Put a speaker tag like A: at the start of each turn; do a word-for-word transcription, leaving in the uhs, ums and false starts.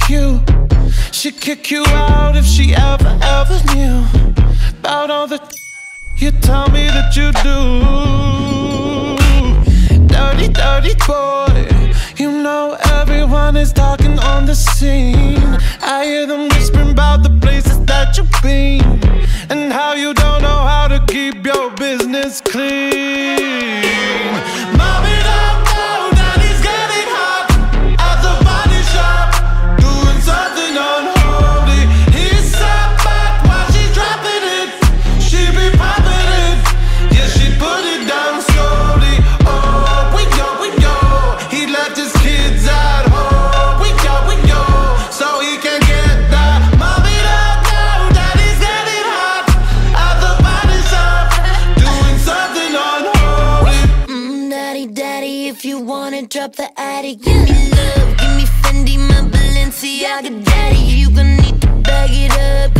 A: like you. She'd kick you out if she ever, ever knew about all the you tell me that you do. Dirty, dirty boy. You know everyone is talking on the scene. I hear them whispering about the places that you've been and how you don't know how to keep your business clean. Mommy don't know that he's getting hot at the body shop, doing something unholy. He's sat back while she's dropping it. She be popping it, yeah, she put it down slowly. Oh, we go, we go. He left his kids at home. We go, we go, so he can get that. Mommy don't know that he's getting hot at the body shop, doing something unholy.
B: Mm, daddy, daddy, if you wanna drop the attic, give me love, give me Fendi, my Balenciaga, daddy. You gon' need to bag it up,